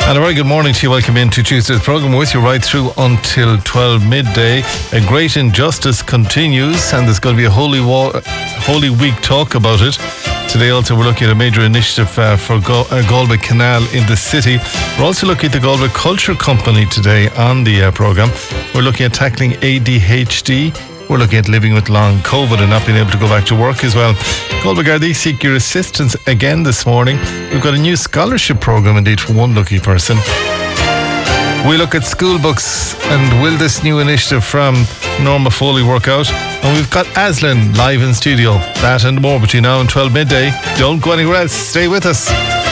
And a very good morning to you. Welcome into Tuesday's programme. We're with you right through until 12 midday. A great injustice continues, and there's going to be a Holy Week talk about it. Today also we're looking at a major initiative for Galway Canal in the city. We're also looking at the Galway Culture Company today on the programme. We're looking at tackling ADHD. We're looking at living with long COVID and not being able to go back to work as well. Galway Gardaí seek your assistance again this morning. We've got a new scholarship programme indeed for one lucky person. We look at school books and will this new initiative from Norma Foley work out? And we've got Aslan live in studio. That and more between now and 12 midday. Don't go anywhere else. Stay with us.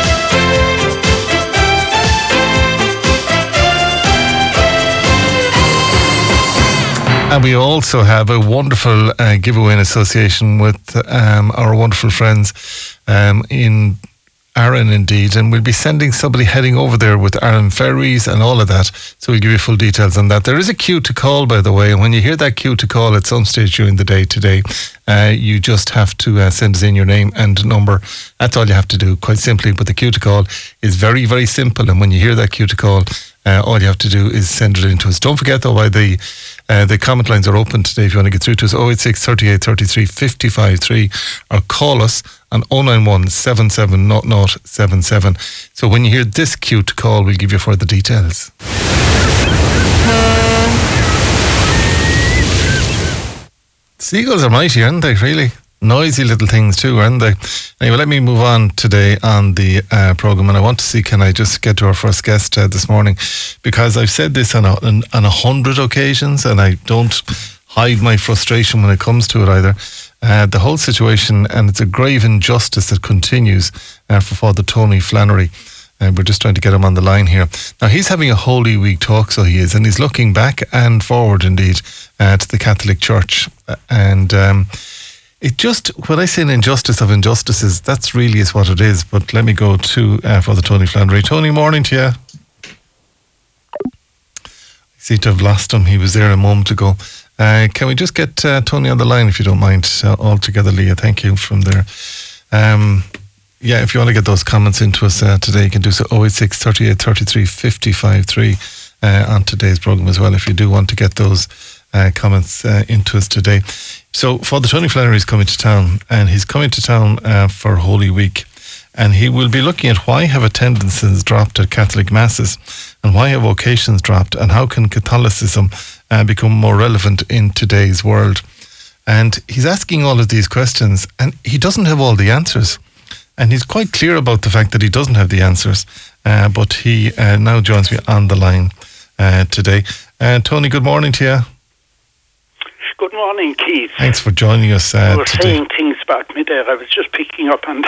And we also have a wonderful giveaway in association with our wonderful friends in Arran indeed, and we'll be sending somebody heading over there with Arran Ferries and all of that, so we'll give you full details on that. There is a queue to call, by the way, and when you hear that queue to call at some stage during the day today, you just have to send us in your name and number. That's all you have to do, quite simply. But the queue to call is very, very simple, and when you hear that queue to call, all you have to do is send it in to us. Don't forget though, why the comment lines are open today if you want to get through to us, 086 38 33 55 3, or call us on 091 77 0077. So when you hear this cue to call, we'll give you further details. Seagulls are mighty, aren't they, really? Noisy little things too, aren't they? Anyway, let me move on today on the programme, and I want to see, can I just get to our first guest this morning, because I've said this on 100 occasions, and I don't hide my frustration when it comes to it either. The whole situation, and it's a grave injustice that continues for Father Tony Flannery. We're just trying to get him on the line here. Now, he's having a Holy Week talk, so he is, and he's looking back and forward indeed to the Catholic Church. And it just, when I say an injustice of injustices, that's really is what it is. But let me go to Father Tony Flannery. Tony, morning to you. I seem to have lost him. He was there a moment ago. Can we just get Tony on the line, if you don't mind, all together, Leah? Thank you from there. Yeah, if you want to get those comments into us today, you can do so 086 38 33 55 3 on today's programme as well, if you do want to get those comments into us today. So Father Tony Flannery is coming to town, and he's coming to town for Holy Week, and he will be looking at why have attendances dropped at Catholic masses, and why have vocations dropped, and how can Catholicism become more relevant in today's world. And he's asking all of these questions, and he doesn't have all the answers, and he's quite clear about the fact that he doesn't have the answers, but he now joins me on the line today. Tony, good morning to you. Good morning, Keith. Thanks for joining us today. You were saying things about me there. I was just picking up on them.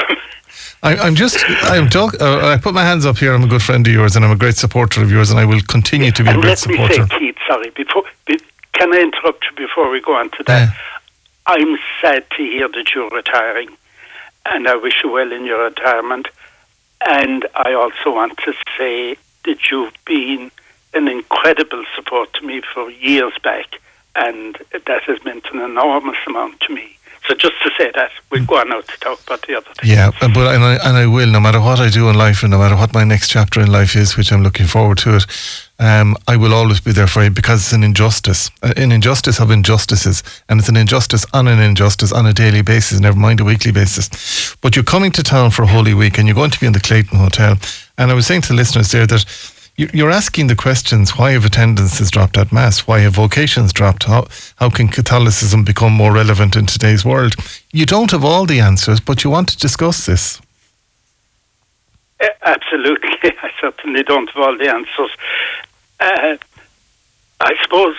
I put my hands up here. I'm a good friend of yours, and I'm a great supporter of yours, and I will continue to be a great supporter. Let me say, Keith, sorry, can I interrupt you before we go on to that? I'm sad to hear that you're retiring, and I wish you well in your retirement. And I also want to say that you've been an incredible support to me for years back, and that has meant an enormous amount to me. So just to say that, we'll go on now to talk about the other things. Yeah, but I will, no matter what I do in life, and no matter what my next chapter in life is, which I'm looking forward to it, I will always be there for you, because it's an injustice of injustices, and it's an injustice on a daily basis, never mind a weekly basis. But you're coming to town for Holy Week, and you're going to be in the Clayton Hotel, and I was saying to the listeners there that you're asking the questions, why have attendances dropped at Mass? Why have vocations dropped? How can Catholicism become more relevant in today's world? You don't have all the answers, but you want to discuss this. Absolutely. I certainly don't have all the answers. I suppose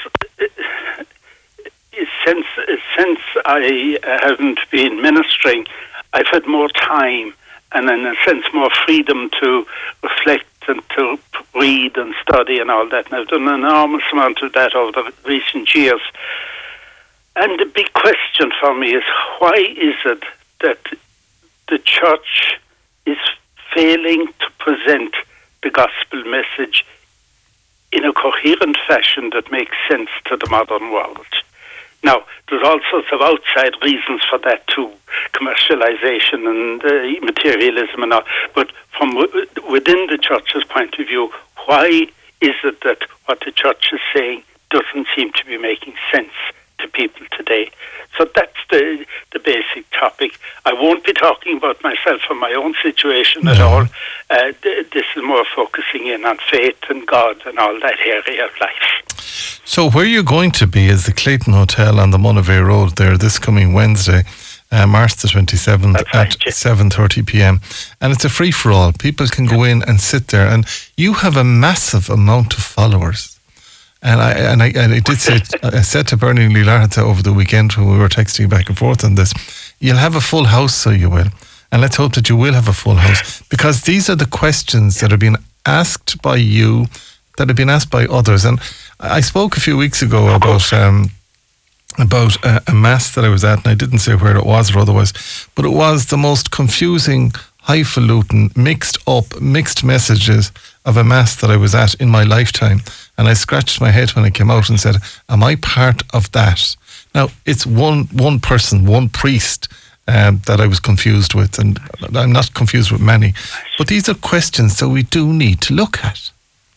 since I haven't been ministering, I've had more time and, in a sense, more freedom to reflect and to read and study and all that. And I've done an enormous amount of that over the recent years. And the big question for me is, why is it that the Church is failing to present the gospel message in a coherent fashion that makes sense to the modern world? Now, there's all sorts of outside reasons for that too. commercialization and materialism and all. But from within the church's point of view, why is it that what the church is saying doesn't seem to be making sense to people today? So that's the basic topic. I won't be talking about myself or my own situation at all. This is more focusing in on faith and God and all that area of life. So where you're going to be is the Clayton Hotel on the Monavea Road there this coming Wednesday, March the 27th at 7:30 p.m. And it's a free-for-all. People can go in and sit there. And you have a massive amount of followers. And I did say, I said to Bernie Lee Larta over the weekend when we were texting back and forth on this, you'll have a full house, so you will. And let's hope that you will have a full house, because these are the questions that are being asked by you, that have been asked by others. And I spoke a few weeks ago about a mass that I was at, and I didn't say where it was or otherwise, but it was the most confusing, highfalutin, mixed messages of a mass that I was at in my lifetime. And I scratched my head when I came out and said, am I part of that? Now, it's one person, one priest that I was confused with, and I'm not confused with many. But these are questions that we do need to look at.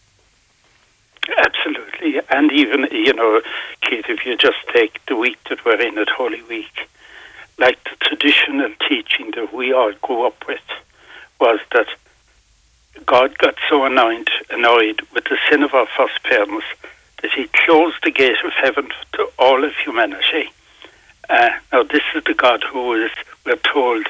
Absolutely. And even, Keith, if you just take the week that we're in at Holy Week, like the traditional teaching that we all grew up with was that God got so annoyed with the sin of our first parents that he closed the gate of heaven to all of humanity. Now, this is the God who is, we're told,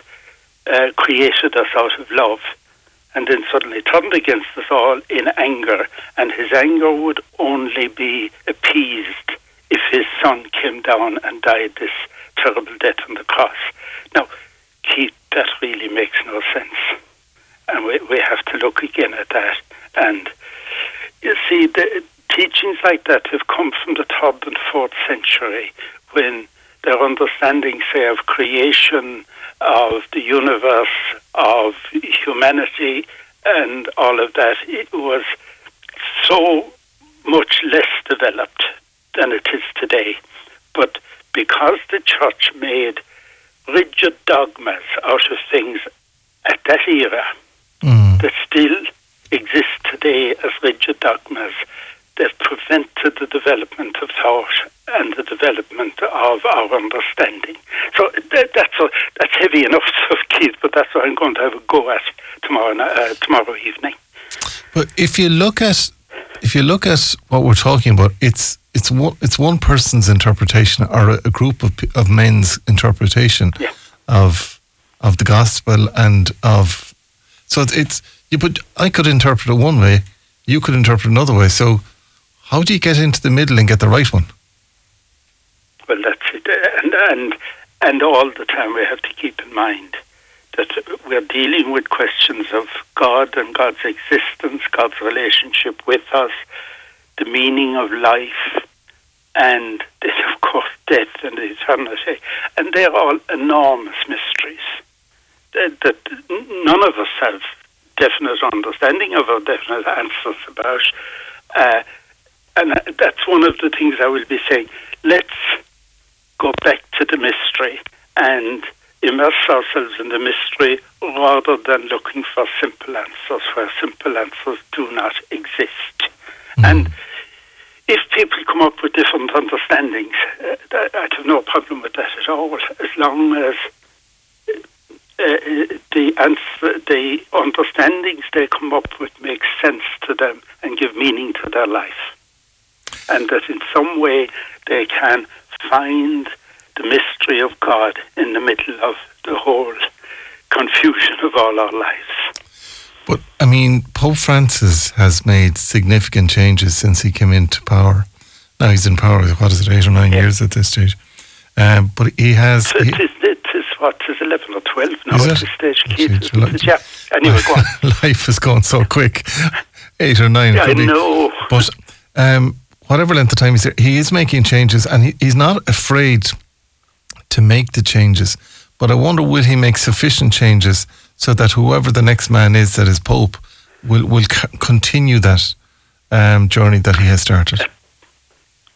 created us out of love, and then suddenly turned against us all in anger, and his anger would only be appeased if his son came down and died this terrible death on the cross. Now, Keith, that really makes no sense. And we have to look again at that. And you see, the teachings like that have come from the 3rd and 4th century, when their understanding, say, of creation, of the universe, of humanity, and all of that, it was so much less developed than it is today. But because the church made rigid dogmas out of things at that era, that still exist today as rigid dogmas, that prevented the development of thought and the development of our understanding. So that's heavy enough, Keith, but that's what I'm going to have a go at tomorrow evening. But if you look at what we're talking about, it's one person's interpretation, or a group of men's interpretation of the gospel and of. So I could interpret it one way, you could interpret it another way. So how do you get into the middle and get the right one? Well, that's it. And all the time we have to keep in mind that we're dealing with questions of God and God's existence, God's relationship with us, the meaning of life, and then, of course, death and eternity. And they're all enormous mysteries that none of us have definite understanding of or definite answers about. And that's one of the things I will be saying. Let's go back to the mystery and immerse ourselves in the mystery rather than looking for simple answers, where simple answers do not exist. And if people come up with different understandings, I'd have no problem with that at all, as long as the understandings they come up with make sense to them and give meaning to their life. And that in some way they can find the mystery of God in the middle of the whole confusion of all our lives. But, I mean, Pope Francis has made significant changes since he came into power. Now he's in power, 8 or 9 years at this stage. But he has... It is 11 or 12 now at this stage. Anyway, go on. Life is going so quick. 8 or 9. I know. But whatever length of time he's there, he is making changes, and he's not afraid to make the changes. But I wonder, will he make sufficient changes so that whoever the next man is that is Pope will continue that journey that he has started?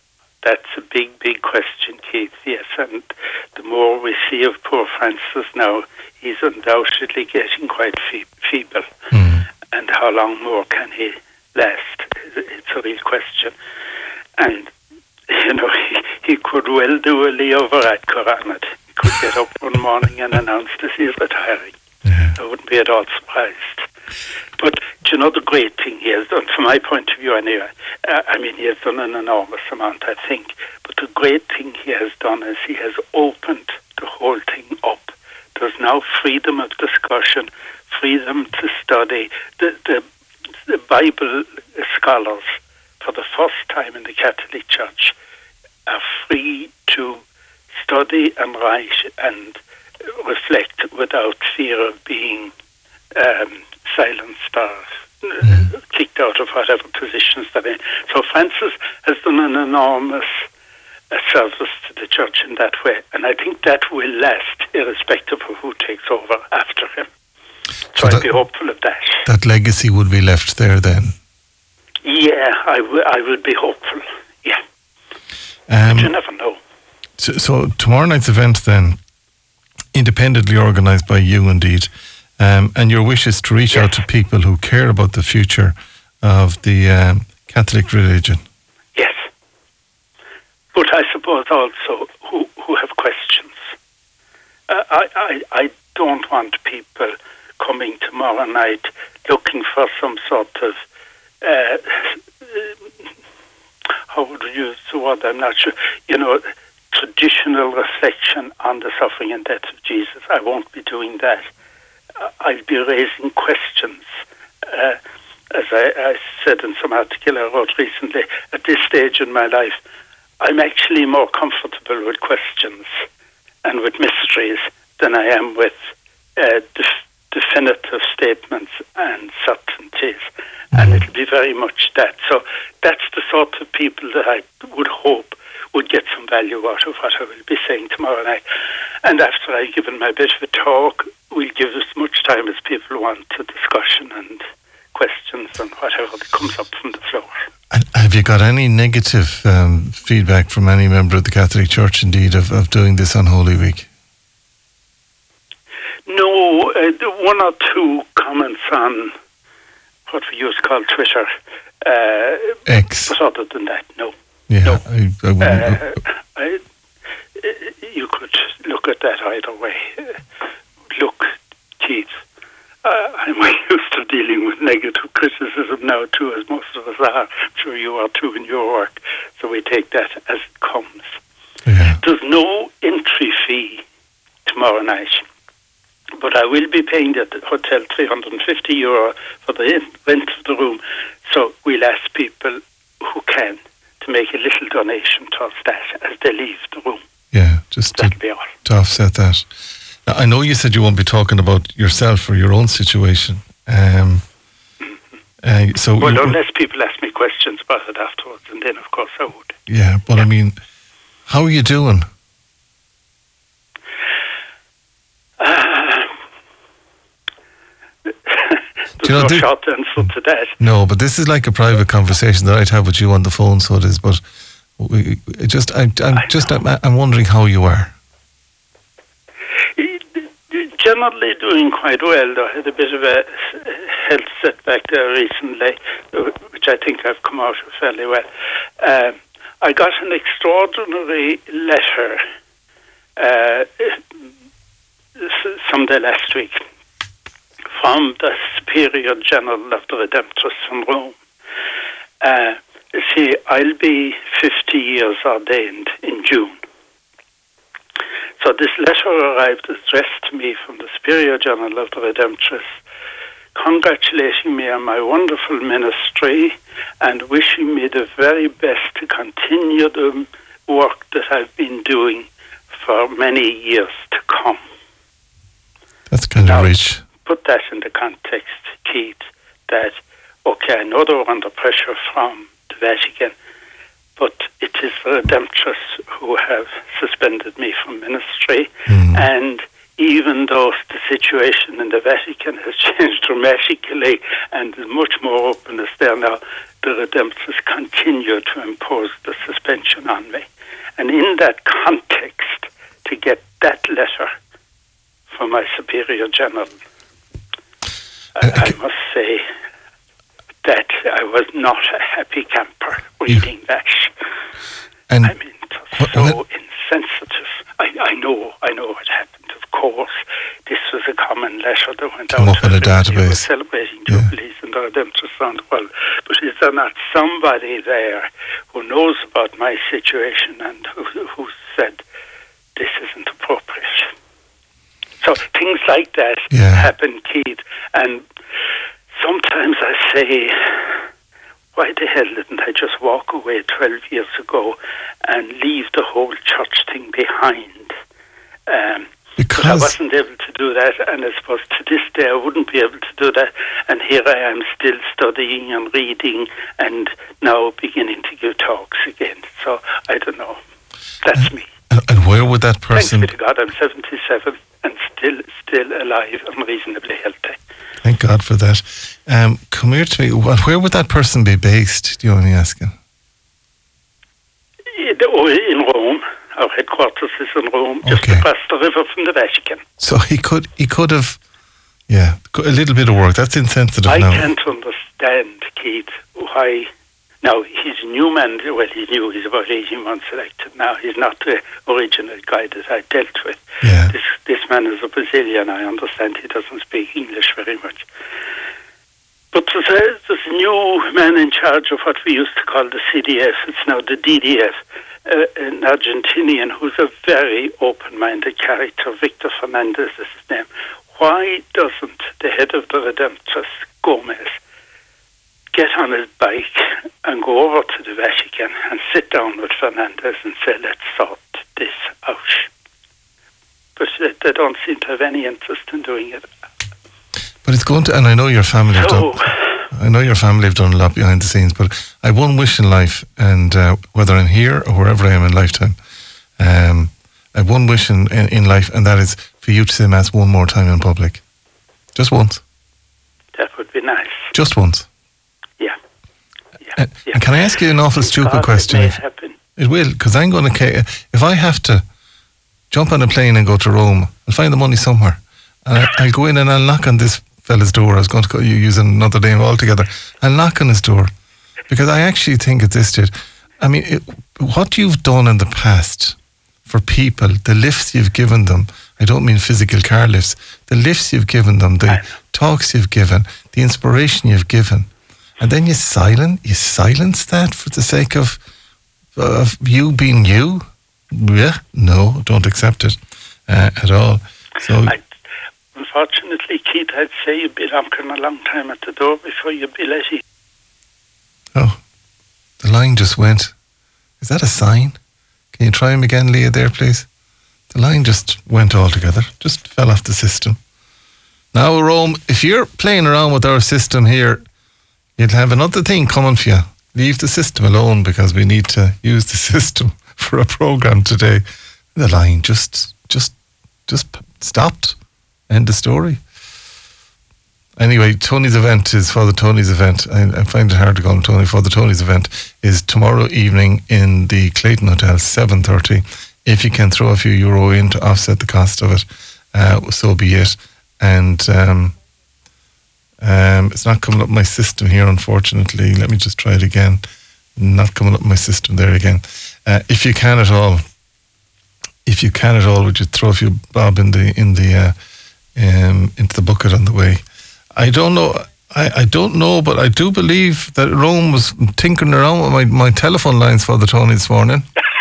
That's a big, big question, Keith, yes. And the more we see of poor Francis now, he's undoubtedly getting quite feeble. And how long more can he last? It's a real question. And, he could well do a Leo Varadkar on it. He could get up one morning and announce that he's retiring. Yeah. I wouldn't be at all surprised. But, the great thing he has done, from my point of view anyway, he has done an enormous amount, I think. But the great thing he has done is he has opened the whole thing up. There's now freedom of discussion, freedom to study. The Bible scholars, for the first time in the Catholic Church, are free to study and write and reflect without fear of being silenced or kicked out of whatever positions they're in. So Francis has done an enormous service to the Church in that way, and I think that will last irrespective of who takes over after him. So I'd be hopeful of that. That legacy would be left there then? Yeah, I would be hopeful, yeah. But you never know. So tomorrow night's event then, independently organised by you indeed, and your wish is to reach out to people who care about the future of the Catholic religion. Yes. But I suppose also who have questions. I don't want people coming tomorrow night looking for some sort of how would we use the word? I'm not sure. Traditional reflection on the suffering and death of Jesus. I won't be doing that. I'll be raising questions. As I said in some article I wrote recently, at this stage in my life, I'm actually more comfortable with questions and with mysteries than I am with definitive statements and certainties. And it'll be very much that. So that's the sort of people that I would hope would get some value out of what I will be saying tomorrow night. And after I've given my bit of a talk, we'll give as much time as people want to discussion and questions and whatever that comes up from the floor. And have you got any negative feedback from any member of the Catholic Church, indeed, of doing this on Holy Week? No, one or two comments on what we used to call Twitter. X. But other than that, no. Yeah, no. I you could look at that either way. Look, Keith, I'm used to dealing with negative criticism now too, as most of us are. I'm sure you are too in your work. So we take that as it comes. Yeah. There's no entry fee tomorrow night, but I will be paying the hotel €350 for the rent of the room. So we'll ask people who can to make a little donation towards that as they leave the room. Yeah, just to offset that. Now, I know you said you won't be talking about yourself or your own situation. Unless people ask me questions about it afterwards, and then of course I would. Yeah, but I mean, how are you doing? There's no short answer to that. No, but this is like a private conversation that I'd have with you on the phone, so it is. But I'm wondering how you are. Generally doing quite well. I had a bit of a health setback there recently, which I think I've come out of fairly well. I got an extraordinary letter someday last week from the Superior General of the Redemptorists in Rome. See, I'll be 50 years ordained in June. So this letter arrived addressed to me from the Superior General of the Redemptorists, congratulating me on my wonderful ministry and wishing me the very best to continue the work that I've been doing for many years to come. That's kind of rich. Put that in the context, Keith, that, okay, I know they were under pressure from the Vatican, but it is the Redemptorists who have suspended me from ministry, and even though the situation in the Vatican has changed dramatically and there's much more openness there now, the Redemptorists continue to impose the suspension on me. And in that context, to get that letter from my Superior General, I must say that I was not a happy camper reading that. And I mean, it was so insensitive. I know what happened, of course. This was a common letter that went come out up in a database. celebrating Jubilees and the Redemptorists around the world. But is there not somebody there who knows about my situation and who said this isn't appropriate? So things like that happen, Keith. And sometimes I say, why the hell didn't I just walk away 12 years ago and leave the whole church thing behind? Because I wasn't able to do that, and I suppose to this day I wouldn't be able to do that. And here I am still studying and reading and now beginning to give talks again. So I don't know. That's me. And where would that person... Thanks be to God, I'm 77 and still alive and reasonably healthy. Thank God for that. Come here to me. Where would that person be based, do you want me asking? In Rome. Our headquarters is in Rome, just across the river from the Vatican. So he could have, a little bit of work. That's insensitive now. I can't understand, Keith, why... Now, he's a new man. Well, he's new. He's about 18 months elected now. He's not the original guy that I dealt with. Yeah. This man is a Brazilian. I understand he doesn't speak English very much. But there's a new man in charge of what we used to call the CDF. It's now the DDF. An Argentinian who's a very open-minded character. Victor Fernandez is his name. Why doesn't the head of the Redemptorists, Gomez, get on his bike and go over to the Vatican and sit down with Fernandez and say, let's sort this out? But they don't seem to have any interest in doing it. But it's going to, and I know your family have done a lot behind the scenes, but I have one wish in life, and whether I'm here or wherever I am in lifetime, I have one wish in life, and that is for you to say Mass one more time in public. Just once. That would be nice. Just once. Yeah. And can I ask you an awful stupid question? It will, because I'm going to, if I have to jump on a plane and go to Rome, I'll find the money somewhere. And I'll go in and I'll knock on this fella's door. I was going to use another name altogether. I'll knock on his door. Because I actually think at this stage, I mean, what you've done in the past for people, the lifts you've given them, I don't mean physical car lifts, the lifts you've given them, the talks you've given, the inspiration you've given, and then you silence that for the sake of you being you? Yeah, no, don't accept it at all. So, unfortunately, Keith, I'd say you'd be knocking a long time at the door before you'd be let in. Oh, the line just went. Is that a sign? Can you try him again, Leah, there, please? The line just went altogether. Just fell off the system. Now, Rome, if you're playing around with our system here, you'll have another thing coming for you. Leave the system alone because we need to use the system for a program today. The line just stopped. End of story. Anyway, Tony's event is Father Tony's event. I find it hard to call him Tony. Father Tony's event is tomorrow evening in the Clayton Hotel, 7:30. If you can throw a few euro in to offset the cost of it, so be it. And it's not coming up my system here, unfortunately. Let me just try it again. Not coming up my system there again. If you can at all, would you throw a few bob into the bucket on the way? I don't know. I don't know, but I do believe that Rome was tinkering around with my telephone lines for the Tony this morning.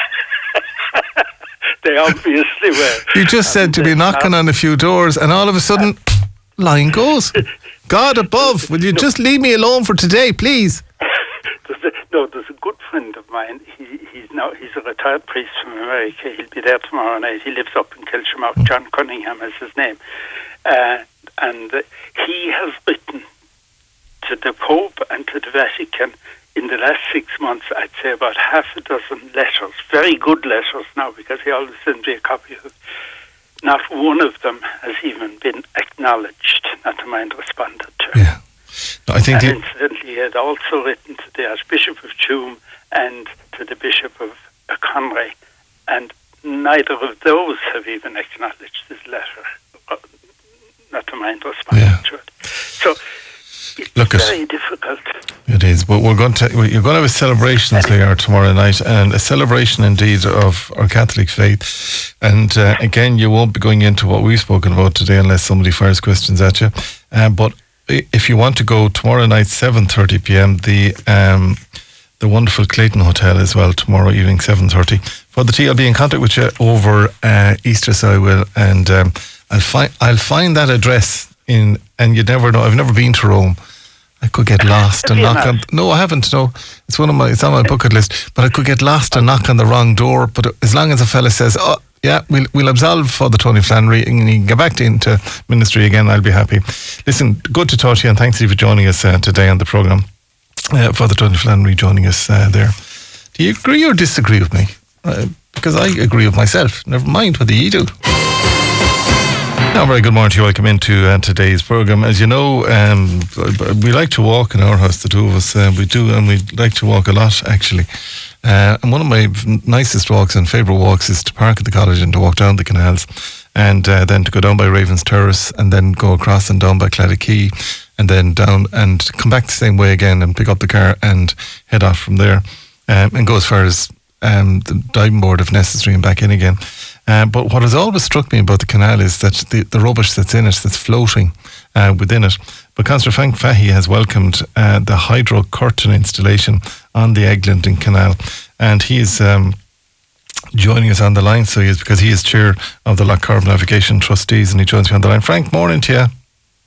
They obviously were. You just said to be knocking on a few doors, and all of a sudden, line goes. God above, will you just leave me alone for today, please? There's a good friend of mine. He's a retired priest from America. He'll be there tomorrow night. He lives up in Kilshamouth. John Cunningham is his name. And he has written to the Pope and to the Vatican in the last 6 months, I'd say about half a dozen letters, very good letters now, because he always sends me a copy of it, not one of them has even been acknowledged, not to mind responded to. Yeah. No, I think incidentally, he had also written to the Archbishop of Tuam and to the Bishop of Conwy, and neither of those have even acknowledged his letter, not to mind responding to it. So it's very difficult. It is, but you're going to have a celebration there tomorrow night, and a celebration indeed of our Catholic faith. And again, you won't be going into what we've spoken about today unless somebody fires questions at you. But if you want to go tomorrow night, 7:30 p.m, the wonderful Clayton Hotel as well, tomorrow evening, 7:30. For the tea, I'll be in contact with you over Easter, so I will, and I'll find that address in, and you never know, I've never been to Rome. I could get lost and knock on. No, I haven't. No, it's on my bucket list. But I could get lost and knock on the wrong door. But as long as a fella says, "Oh, yeah, we'll absolve Father Tony Flannery," and he can get back into ministry again, I'll be happy. Listen, good to talk to you, and thanks to you for joining us today on the programme. Father Tony Flannery joining us there. Do you agree or disagree with me? Because I agree with myself. Never mind whether you do. Now, very good morning to you. Welcome into today's programme. As you know, we like to walk in our house, the two of us. We do, and we like to walk a lot, actually. And one of my nicest walks and favourite walks is to park at the college and to walk down the canals, and then to go down by Ravens Terrace, and then go across and down by Claddaquay, and then down and come back the same way again and pick up the car and head off from there, and go as far as the diving board if necessary and back in again. But what has always struck me about the canal is that the rubbish that's in it, that's floating within it. But Councillor Frank Fahey has welcomed the hydro curtain installation on the Eglinton Canal, and he is joining us on the line. So he is, because he is chair of the Lough Corrib Navigation Trustees, and he joins me on the line. Frank, morning to you.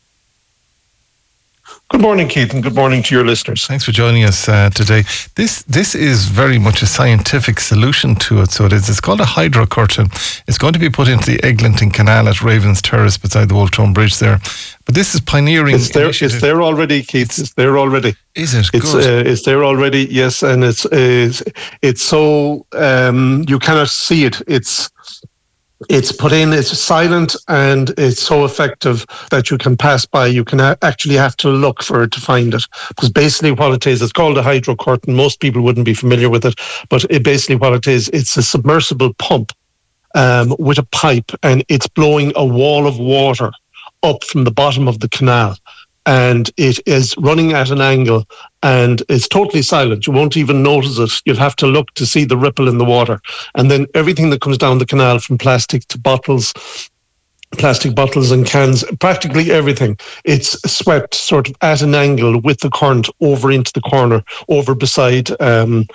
Good morning, Keith, and good morning to your listeners. Thanks for joining us today. This is very much a scientific solution to it. So it is. It's called a hydro curtain. It's going to be put into the Eglinton Canal at Ravens Terrace beside the Old Town Bridge there. But this is pioneering. It's there already, Keith. It's there already. Is it? It's there already. Yes, and it's so you cannot see it. It's put in, it's silent, and it's so effective that you can pass by. You can actually have to look for it to find it. Because basically what it is, it's called a hydro curtain. Most people wouldn't be familiar with it, but basically what it is, it's a submersible pump with a pipe, and it's blowing a wall of water up from the bottom of the canal. And it is running at an angle, and it's totally silent. You won't even notice it. You'll have to look to see the ripple in the water. And then everything that comes down the canal, from plastic bottles and cans, practically everything, it's swept sort of at an angle with the current over into the corner, over beside the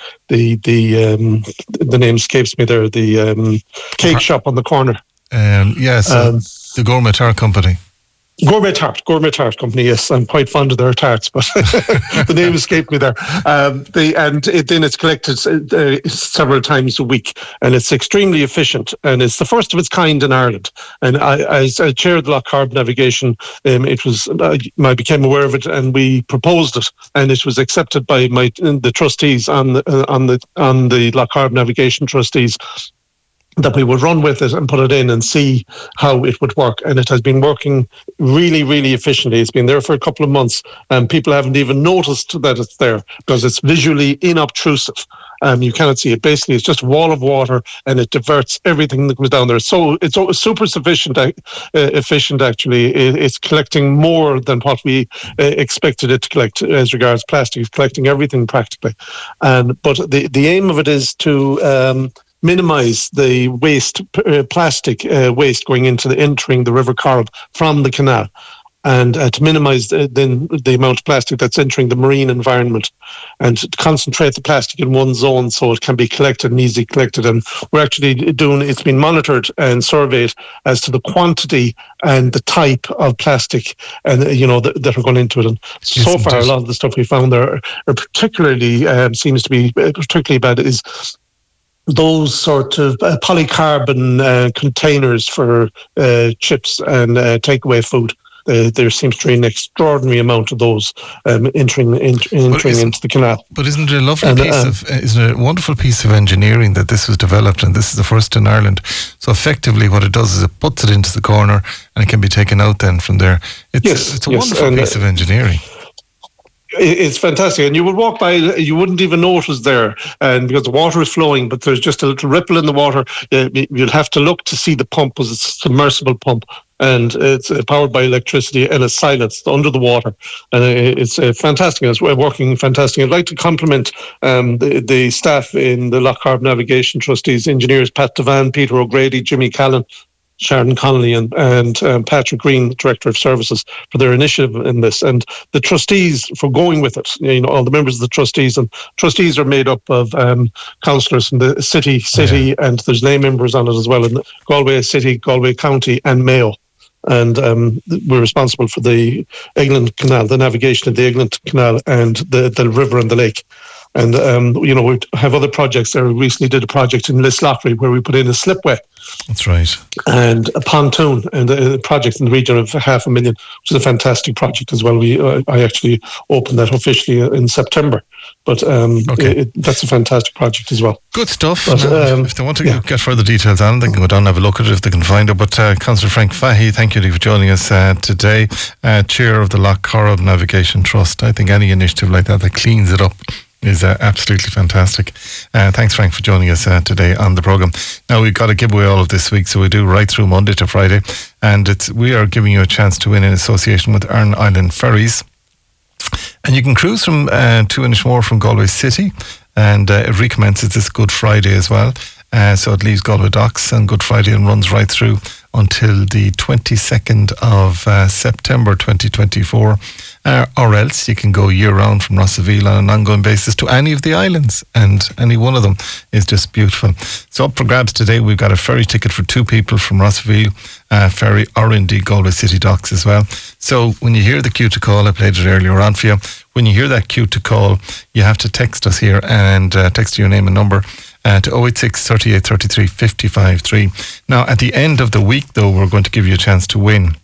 name escapes me there, the cake shop on the corner. Yes, the Gourmet Tart Company. Gourmet Tart Company, yes. I'm quite fond of their tarts, but the name escaped me there. Then it's collected several times a week, and it's extremely efficient, and it's the first of its kind in Ireland. And as I chaired the Lough Corrib Navigation, I became aware of it, and we proposed it, and it was accepted by the trustees on the Lough Corrib Navigation trustees, that we would run with it and put it in and see how it would work. And it has been working really, really efficiently. It's been there for a couple of months, and people haven't even noticed that it's there because it's visually inobtrusive. You cannot see it. Basically, it's just a wall of water, and it diverts everything that comes down there. So it's super efficient, actually. It's collecting more than what we expected it to collect as regards plastic. It's collecting everything practically. But the aim of it is to minimise the plastic waste going entering the River Corrib from the canal, and to minimise the amount of plastic that's entering the marine environment, and to concentrate the plastic in one zone so it can be collected and easily collected. And we're actually it's been monitored and surveyed as to the quantity and the type of plastic and that are going into it. And so far, a lot of the stuff we found there are particularly seems to be particularly bad is those sort of polycarbon containers for chips and takeaway food. there seems to be an extraordinary amount of those entering into the canal. But isn't it a lovely isn't it a wonderful piece of engineering that this was developed, and this is the first in Ireland? So effectively what it does is it puts it into the corner and it can be taken out then from there. It's a wonderful piece of engineering. It's fantastic, and you would walk by, you wouldn't even know it was there, and because the water is flowing, but there's just a little ripple in the water. You'll have to look to see the pump, because it's a submersible pump, and it's powered by electricity, and it's silenced under the water, and it's fantastic. It's working fantastic. I'd like to compliment the staff in the Lough Corrib Navigation Trustees, engineers Pat Devan, Peter O'Grady, Jimmy Callan, Sharon Connolly and Patrick Green, Director of Services, for their initiative in this, and the trustees for going with it. All the members of the trustees, and trustees are made up of councillors from the city, and there's lay members on it as well, in Galway City, Galway County and Mayo. And we're responsible for the Eglin Canal, the navigation of the Eglin Canal and the river and the lake. And, we have other projects there. We recently did a project in Lislochry where we put in a slipway. That's right. And a pontoon, and a project in the region of $500,000, which is a fantastic project as well. I actually opened that officially in September. But that's a fantastic project as well. Good stuff. But, if they want to get further details on it, they can go down and have a look at it if they can find it. But Councillor Frank Fahey, thank you for joining us today. Chair of the Lough Corrib Navigation Trust. I think any initiative like that cleans it up is absolutely fantastic. Thanks, Frank, for joining us today on the programme. Now, we've got a giveaway all of this week, so we do right through Monday to Friday, and we are giving you a chance to win in association with Aran Island Ferries. And you can cruise from to Inishmore from Galway City, and it recommences this Good Friday as well. So it leaves Galway Docks on Good Friday and runs right through until the 22nd of September 2024. Or else you can go year-round from Rossaveel on an ongoing basis to any of the islands, and any one of them is just beautiful. So up for grabs today, we've got a ferry ticket for 2 people from Rossaveel ferry, or indeed Galway City Docks as well. So when you hear the cue to call, I played it earlier on for you. When you hear that cue to call, you have to text us here, and text your name and number to 086 38 33 55 3. Now, at the end of the week, though, we're going to give you a chance to win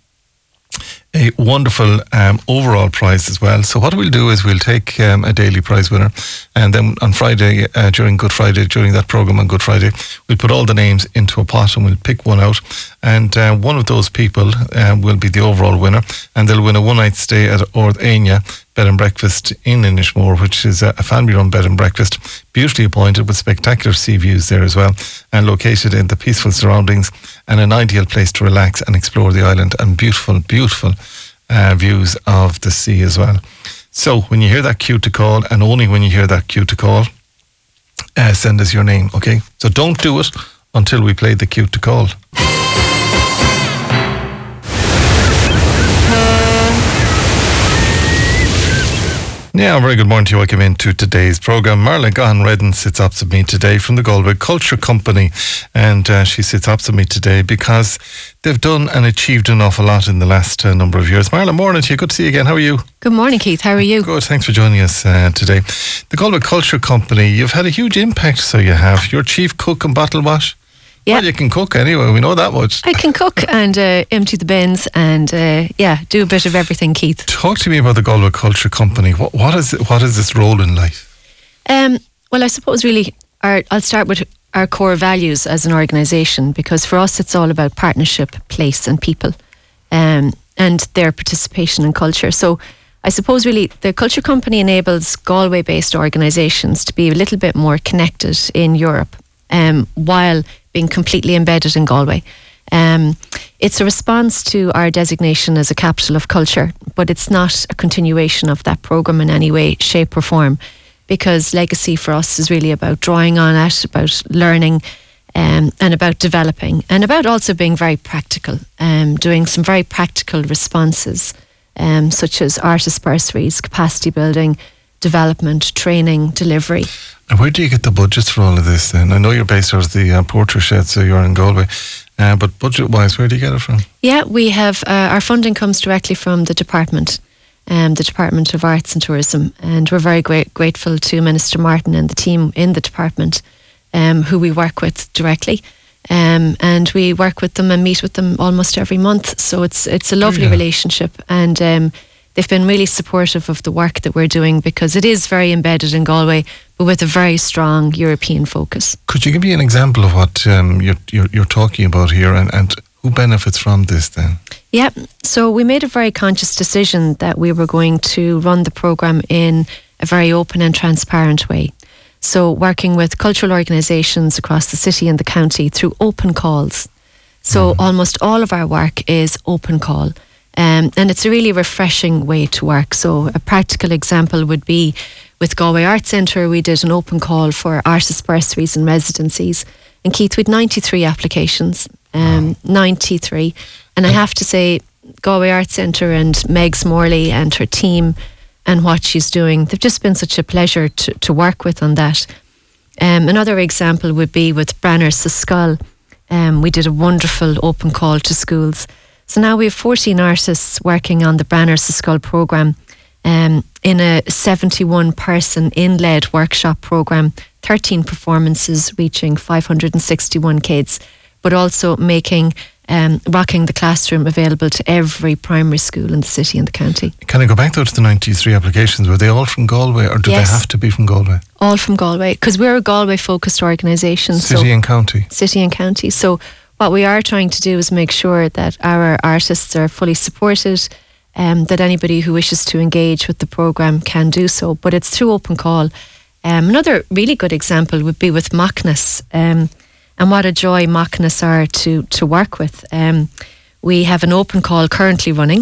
a wonderful overall prize as well. So what we'll do is we'll take a daily prize winner, and then on Friday, during Good Friday, during that programme on Good Friday, we'll put all the names into a pot and we'll pick one out, and one of those people will be the overall winner, and they'll win a one-night stay at Ord Aine Bed and Breakfast in Inishmore, which is a family-run bed and breakfast, beautifully appointed with spectacular sea views there as well, and located in the peaceful surroundings, and an ideal place to relax and explore the island, and beautiful, beautiful views of the sea as well. So when you hear that cue to call, and only when you hear that cue to call, send us your name, okay? So don't do it until we play the cue to call. Yeah, a very good morning to you. Welcome into today's programme. Marla Gahan-Redden sits opposite me today from the Galway Culture Company, and she sits opposite me today because they've done and achieved an awful lot in the last number of years. Marla, morning to you. Good to see you again. How are you? Good morning, Keith. How are you? Good. Thanks for joining us today. The Galway Culture Company, you've had a huge impact, so you have. You're chief cook and bottle wash. Yeah. Well, you can cook anyway, we know that much. I can cook and empty the bins and do a bit of everything, Keith. Talk to me about the Galway Culture Company. What is this role in life? Well, I suppose really I'll start with our core values as an organisation, because for us it's all about partnership, place and people, and their participation in culture. So I suppose really the Culture Company enables Galway-based organisations to be a little bit more connected in Europe, while being completely embedded in Galway. It's a response to our designation as a capital of culture, but it's not a continuation of that programme in any way, shape or form, because legacy for us is really about drawing on it, about learning, and about developing, and about also being very practical, doing some very practical responses, such as artist bursaries, capacity building, development, training, delivery. And where do you get the budgets for all of this then? I know you're based out of the Portrait Shed, so you're in Galway, but budget-wise, where do you get it from? Yeah, we have, our funding comes directly from the Department of Arts and Tourism, and we're very grateful to Minister Martin and the team in the department, who we work with directly. and we work with them and meet with them almost every month. So it's a lovely relationship, and they've been really supportive of the work that we're doing, because it is very embedded in Galway, but with a very strong European focus. Could you give me an example of what you're talking about here, and who benefits from this then? Yeah, so we made a very conscious decision that we were going to run the programme in a very open and transparent way. So working with cultural organisations across the city and the county through open calls. So almost all of our work is open call. And it's a really refreshing way to work. So a practical example would be with Galway Arts Centre, we did an open call for artist bursaries and residencies. And Keith, we had 93 applications, 93. And I have to say, Galway Arts Centre and Megs Morley and her team and what she's doing, they've just been such a pleasure to work with on that. Another example would be with Branner sa Scoil. We did a wonderful open call to schools. So now we have 14 artists working on the Branner sa Scoil programme in a 71-person in-led workshop programme, 13 performances reaching 561 kids, but also making Rocking the Classroom available to every primary school in the city and the county. Can I go back though to the 93 applications? Were they all from Galway, or do they have to be from Galway? All from Galway, because we're a Galway-focused organisation. City and county? City and county. So what we are trying to do is make sure that our artists are fully supported, that anybody who wishes to engage with the programme can do so, but it's through open call. Another really good example would be with Macnas, and what a joy Macnas are to work with. We have an open call currently running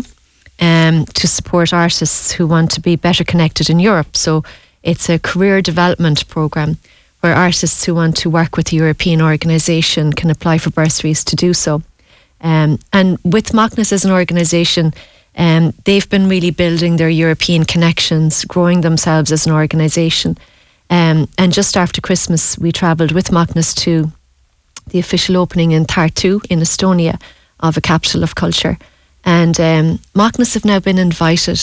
to support artists who want to be better connected in Europe. So it's a career development programme where artists who want to work with a European organisation can apply for bursaries to do so. And with Macnas as an organisation, they've been really building their European connections, growing themselves as an organisation. And just after Christmas, we travelled with Macnas to the official opening in Tartu in Estonia of a capital of culture. And Macnas have now been invited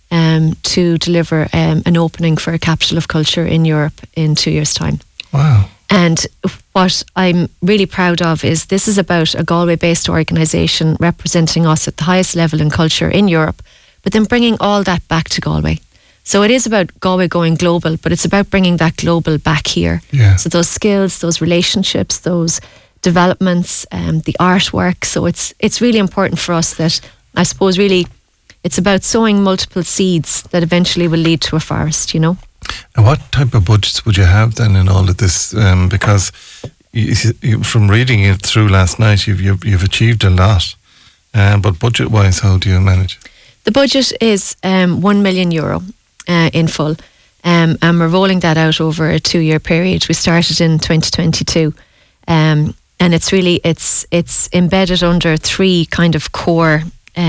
to deliver an opening for a capital of culture in Europe in 2 years' time. Wow. And what I'm really proud of is this is about a Galway-based organisation representing us at the highest level in culture in Europe, but then bringing all that back to Galway. So it is about Galway going global, but it's about bringing that global back here. Yeah. So those skills, those relationships, those developments, the artwork. So it's really important for us that, I suppose, really, it's about sowing multiple seeds that eventually will lead to a forest, you know. And what type of budgets would you have then in all of this? Because from reading it through last night, you've achieved a lot. But budget-wise, how do you manage? The budget is €1 million in full, and we're rolling that out over a 2-year period. We started in 2022, and it's really it's embedded under 3 kind of core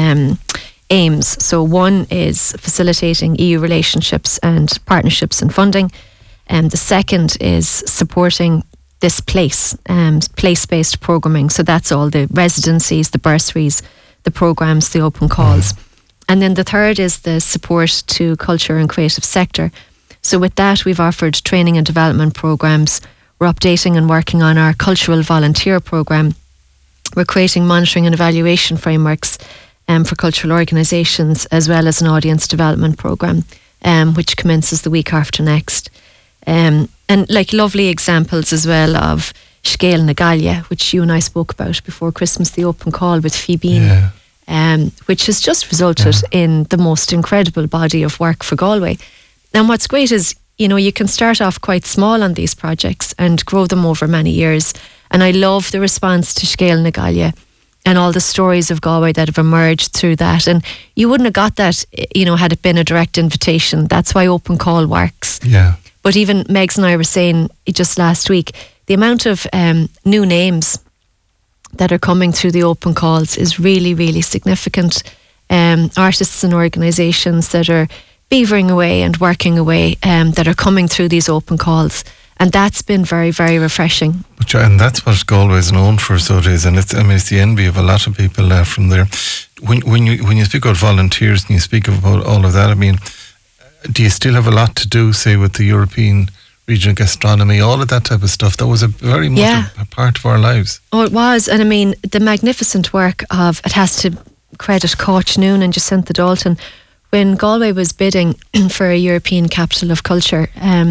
aims. So one is facilitating EU relationships and partnerships and funding, and the second is supporting this place-based programming. So that's all the residencies, the bursaries, the programmes, the open calls. And then the third is the support to culture and creative sector. So with that, we've offered training and development programmes. We're updating and working on our cultural volunteer programme. We're creating monitoring and evaluation frameworks for cultural organisations, as well as an audience development programme, which commences the week after next. And like lovely examples as well of Scéal na Gaillimhe, which you and I spoke about before Christmas, the open call with Phoebe, which has just resulted in the most incredible body of work for Galway. And what's great is, you know, you can start off quite small on these projects and grow them over many years. And I love the response to Scéal na Gaillimhe and all the stories of Galway that have emerged through that. And you wouldn't have got that, you know, had it been a direct invitation. That's why open call works. Yeah. But even Megs and I were saying just last week, the amount of new names that are coming through the open calls is really, really significant. Artists and organisations that are beavering away and working away that are coming through these open calls. And that's been very, very refreshing. And that's what Galway is known for, so it is. And it's the envy of a lot of people from there. When you speak about volunteers and you speak about all of that, I mean, do you still have a lot to do, say, with the European regional gastronomy, all of that type of stuff. That was a very much a part of our lives. Oh, it was. And I mean, the magnificent work of, it has to credit Coach Noon and Jacinta Dalton. When Galway was bidding for a European Capital of Culture,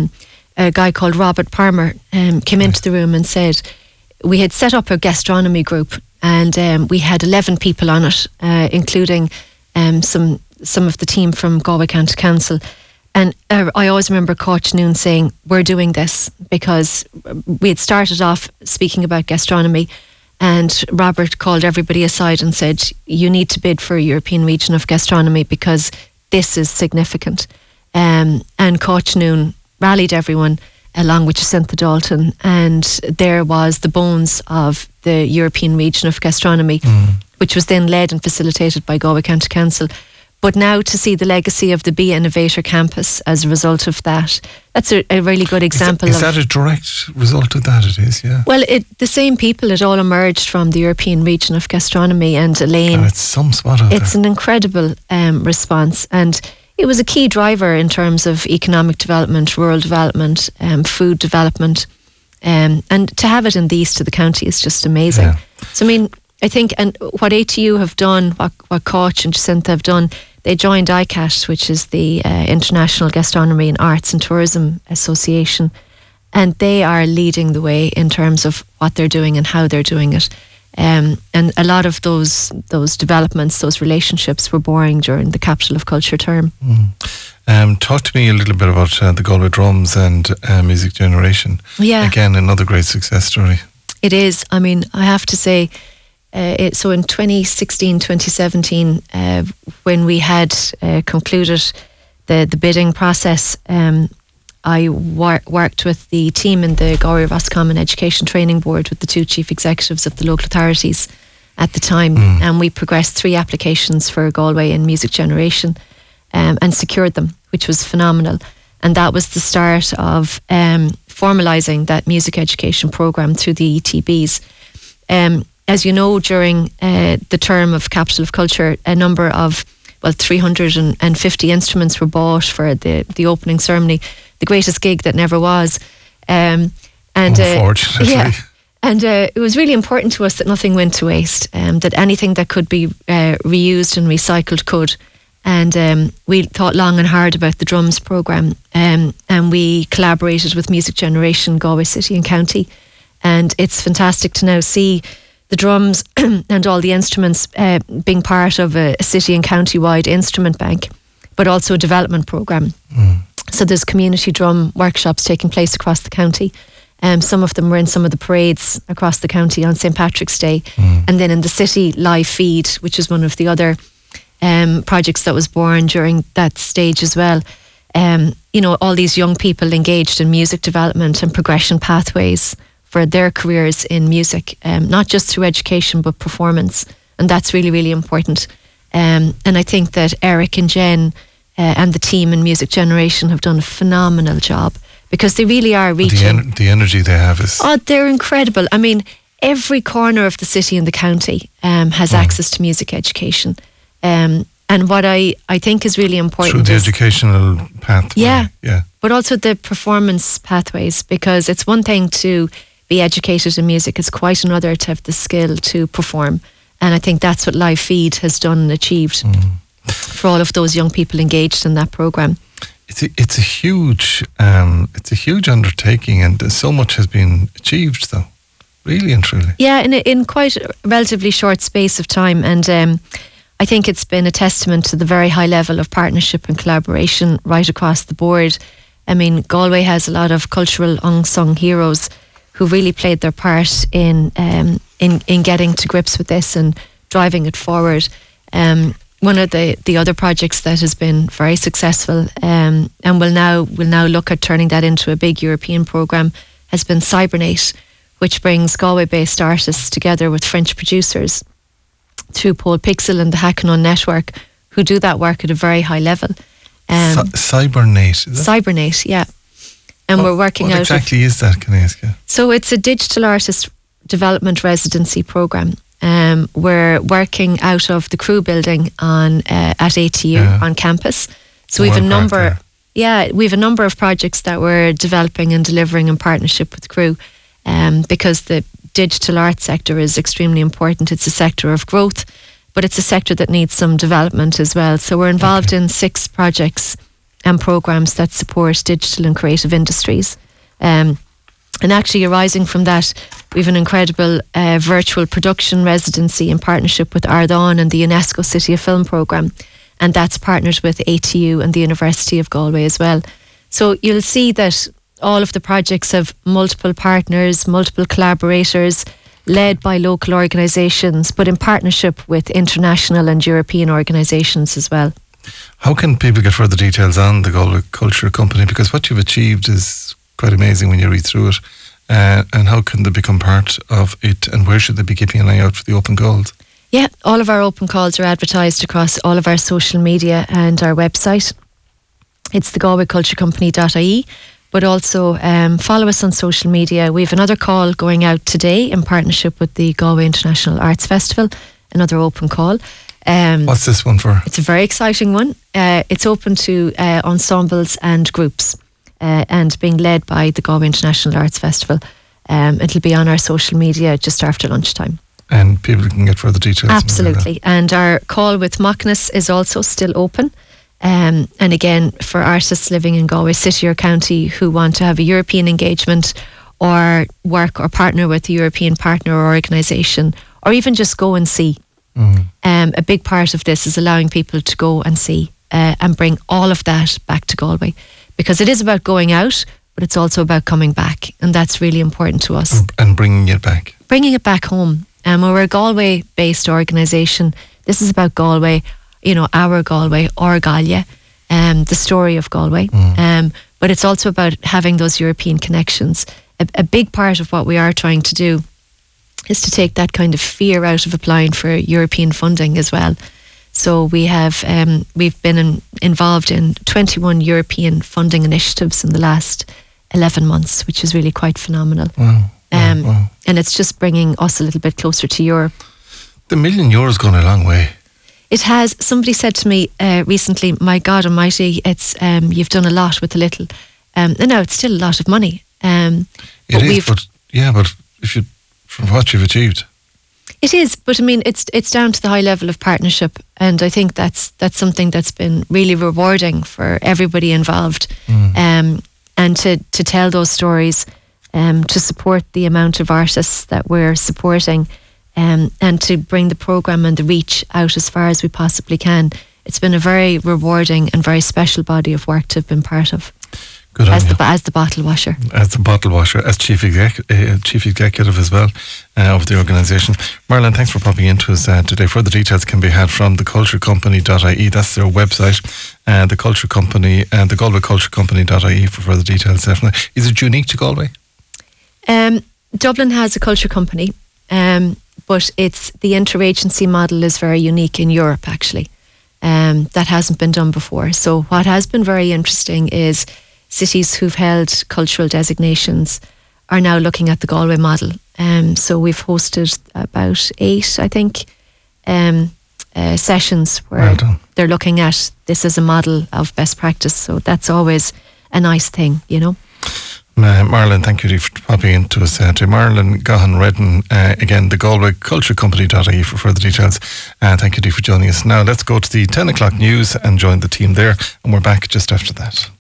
a guy called Robert Palmer came into the room and said, we had set up a gastronomy group, and we had 11 people on it, including some of the team from Galway County Council. And I always remember Coach Noon saying, we're doing this, because we had started off speaking about gastronomy, and Robert called everybody aside and said, you need to bid for a European region of gastronomy because this is significant. And Coach Noon rallied everyone along with Jacinta Dalton, and there was the bones of the European region of gastronomy, which was then led and facilitated by Galway County Council. But now to see the legacy of the Be Innovator campus as a result of that, that's a really good example. Is that a direct result of that? It is, yeah. Well, the same people, it all emerged from the European region of gastronomy, and Elaine. And it's some spot out It's there. an incredible response, and it was a key driver in terms of economic development, rural development, food development, and to have it in the east of the county is just amazing. Yeah. So I mean, I think, and what ATU have done, what Coach and Jacinta have done, they joined ICAT, which is the International Gastronomy and Arts and Tourism Association, and they are leading the way in terms of what they're doing and how they're doing it. And a lot of those developments, those relationships were born during the Capital of Culture term. Talk to me a little bit about the Galway Drums and Music Generation. Yeah. Again, another great success story. It is. I mean, I have to say, so in 2016, 2017, when we had concluded the bidding process, I worked with the team in the Galway Roscommon Education Training Board with the two chief executives of the local authorities at the time, and we progressed 3 applications for Galway in Music Generation and secured them, which was phenomenal. And that was the start of formalising that music education programme through the ETBs. As you know, during the term of Capital of Culture, a number of 350 instruments were bought for the opening ceremony, the greatest gig that never was. Unfortunately. Yeah. And it was really important to us that nothing went to waste, that anything that could be reused and recycled could. And we thought long and hard about the drums programme, and we collaborated with Music Generation, Galway City and County. And it's fantastic to now see the drums and all the instruments being part of a city and county-wide instrument bank, but also a development programme. So there's community drum workshops taking place across the county. Some of them were in some of the parades across the county on St. Patrick's Day. And then in the city, Live Feed, which is one of the other projects that was born during that stage as well. All these young people engaged in music development and progression pathways for their careers in music, not just through education but performance, and that's really, really important. And I think that Eric and Jen and the team in Music Generation have done a phenomenal job, because they really are reaching. The energy they have is... Oh, they're incredible. I mean, every corner of the city and the county has access to music education. And what I think is really important through the educational pathway. Yeah. Yeah. But also the performance pathways, because it's one thing to be educated in music, it's quite another to have the skill to perform. And I think that's what Live Feed has done and achieved for all of those young people engaged in that programme. It's a huge undertaking, and so much has been achieved, though, really and truly. Yeah, in quite a relatively short space of time, and I think it's been a testament to the very high level of partnership and collaboration right across the board. I mean, Galway has a lot of cultural unsung heroes who really played their part in getting to grips with this and driving it forward. One of the other projects that has been very successful and will now look at turning that into a big European programme has been Cybernate, which brings Galway-based artists together with French producers through Paul Pixel and the Hackanon Network, who do that work at a very high level. Cybernate, is that? Cybernate, yeah. And we're working out... What exactly is that, can I ask you? So it's a digital artist development residency programme. We're working out of the Crew building at ATU on campus. So we have a number... Yeah, we have a number of projects that we're developing and delivering in partnership with Crew, because the digital art sector is extremely important. It's a sector of growth, but it's a sector that needs some development as well. So we're involved in 6 projects and programs that support digital and creative industries. And actually arising from that, we have an incredible virtual production residency in partnership with Ardán and the UNESCO City of Film programme. And that's partnered with ATU and the University of Galway as well. So you'll see that all of the projects have multiple partners, multiple collaborators, led by local organisations, but in partnership with international and European organisations as well. How can people get further details on the Galway Culture Company? Because what you've achieved is quite amazing when you read through it. And how can they become part of it, and where should they be keeping an eye out for the open calls? Yeah, all of our open calls are advertised across all of our social media and our website. It's the galwayculturecompany.ie, but also follow us on social media. We have another call going out today in partnership with the Galway International Arts Festival, another open call. What's this one for? It's a very exciting one. It's open to ensembles and groups, and being led by the Galway International Arts Festival. It'll be on our social media just after lunchtime. And people can get further details. Absolutely. And our call with Macnas is also still open. And again, for artists living in Galway City or County who want to have a European engagement or work or partner with a European partner or organisation, or even just go and see. A big part of this is allowing people to go and see and bring all of that back to Galway. Because it is about going out, but it's also about coming back. And that's really important to us. And bringing it back. Bringing it back home. We're a Galway-based organisation. This is about Galway, our Galway, or Gallia, the story of Galway. But it's also about having those European connections. A big part of what we are trying to do is to take that kind of fear out of applying for European funding as well. So we've been involved in 21 European funding initiatives in the last 11 months, which is really quite phenomenal. Wow. And it's just bringing us a little bit closer to Europe. The €1 million gone a long way. It has. Somebody said to me recently, my God almighty, it's you've done a lot with a little. No, it's still a lot of money. But if you, from what you've achieved. It is, but I mean, it's down to the high level of partnership, and I think that's something that's been really rewarding for everybody involved. And to tell those stories, to support the amount of artists that we're supporting, and to bring the programme and the reach out as far as we possibly can. It's been a very rewarding and very special body of work to have been part of. Good as the bottle washer. As the bottle washer, as chief executive as well of the organisation. Marlon, thanks for popping into us today. Further details can be had from theculturecompany.ie. That's their website. The Culture Company and the galwayculturecompany.ie for further details. Definitely. Is it unique to Galway? Dublin has a culture company, but the interagency model is very unique in Europe, actually. That hasn't been done before. So what has been very interesting is cities who've held cultural designations are now looking at the Galway model. So we've hosted about 8, I think, sessions where they're looking at this as a model of best practice. So that's always a nice thing, Marlon, thank you for popping into us today. Marlon Gahan-Redden, again, the galwayculturecompany.ie for further details. Thank you for joining us. Now let's go to the 10 o'clock news and join the team there, and we're back just after that.